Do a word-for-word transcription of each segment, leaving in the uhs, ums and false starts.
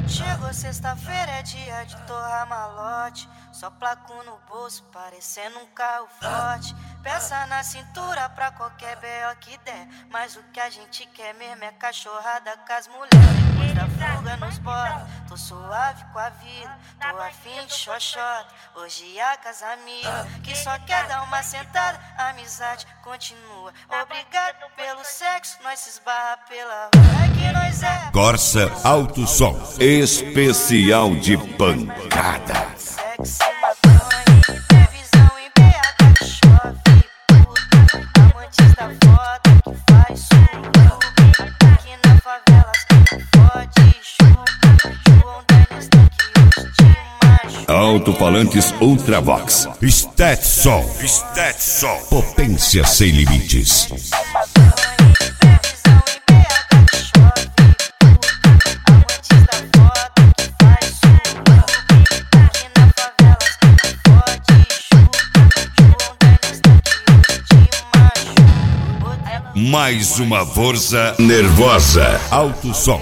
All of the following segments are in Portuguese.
Chegou sexta-feira, é dia de torrar malote. Só placo no bolso, parecendo um carro forte. Peça na cintura pra qualquer B O que der. Mas o que a gente quer mesmo é cachorrada com as mulheres. Depois da fuga nos bora, tô suave com a vida. Tô afim de xoxota, orgia com as amigas. Que só quer dar uma sentada, a amizade continua. Obrigado pelo sexo, nós se esbarra pela rua. É que nós é Corsa Alto Som, especial de pancada. sexy, maconha, previsão em B H que chove, puta, amantes da foda que faz suco. Aqui na favela as fode, chupa, João Daniels tá que hoje te machuca. Alto-falantes Ultravox, Stetson, Stetson, potência sem limites. Mais uma força nervosa. Alto Som.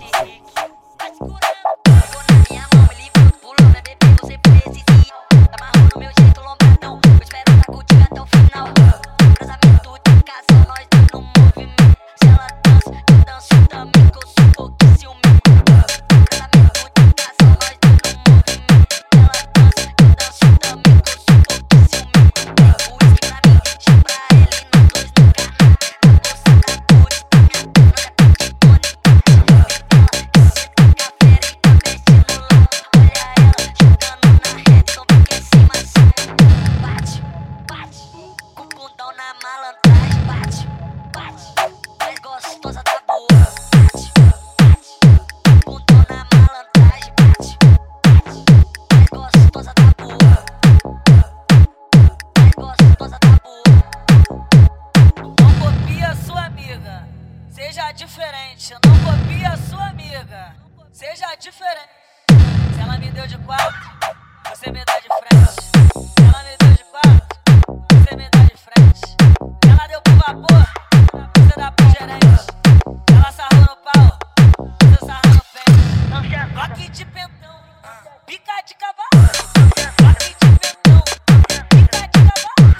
Seja diferente, não copie a sua amiga. Seja diferente. Se ela me deu de quatro, você me dá de frente. Se ela me deu de quatro, você me dá de frente. Se ela deu pro vapor, você dá pro gerente. Se ela sarrou no pau, você sarra no pé. Rock de pentão, pica de cavalo. Rock de pentão, pica de cavalo.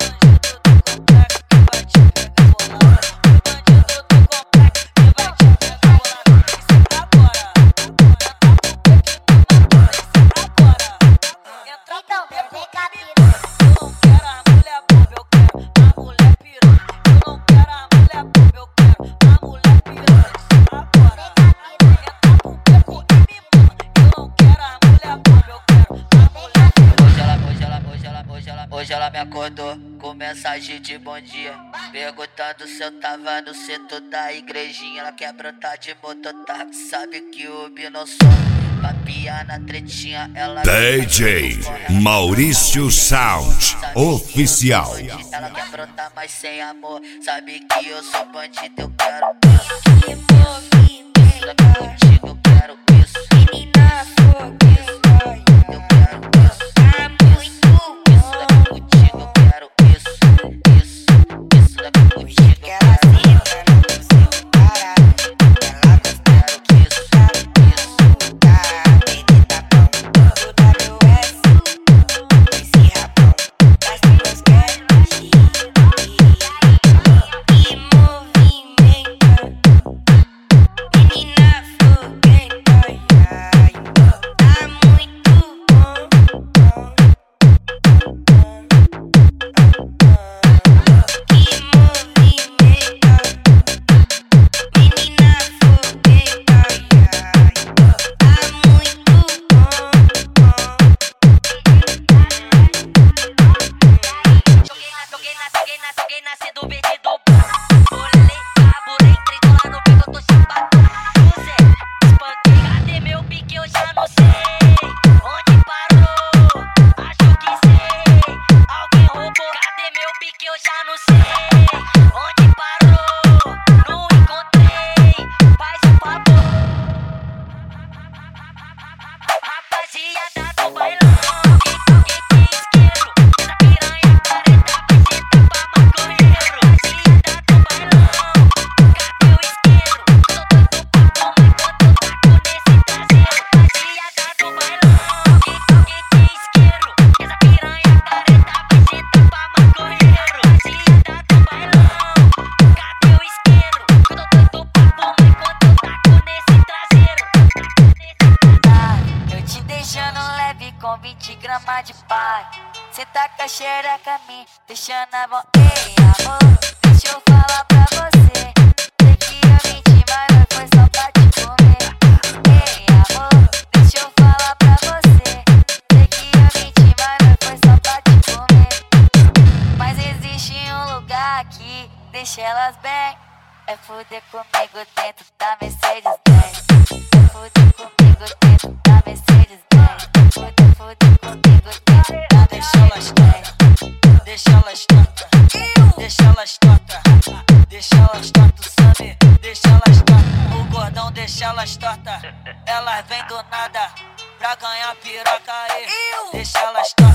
Hoje ela me acordou com mensagem de bom dia, perguntando se eu tava no setor da igrejinha. Ela quer brotar de mototáxi, sabe que o Bi não some. Papia na tretinha, ela D J Maurício Sound Oficial. Ela quer brotar, mas sem amor. Sabe que eu sou bandido, eu quero Que movimento, contigo, eu quero isso. menina fogueira. Eu quero isso. Tá muito bom. Contigo, eu quero isso. Isso, isso daqui contigo, eu Ela quero senta, não consigo parar. Ela gosta do isso. Isso. tá, baby tá bom. O W S, esse rabão. As duas querem agir. E movimenta, menina fogueira. vinte gramas de pai. Cê taca a xereca a mim, deixando a mão. Ei, amor, deixa eu falar pra você. Sei que eu menti, mas não foi só pra te comer. Ei, amor, deixa eu falar pra você. Sei que eu menti, mas não foi só pra te comer. Mas existe um lugar aqui, deixa elas bem. É fuder comigo dentro da Mercedes Benz. É fuder comigo dentro da Mercedes Benz. É fuder, fuder comigo dentro da Deixa elas tonta, deixa elas tonta, deixa elas tonta, deixa elas tonta, sabe? Deixa elas tonta, o gordão deixa elas tonta. Elas vêm do nada pra ganhar piroca aí. Deixa elas tonta.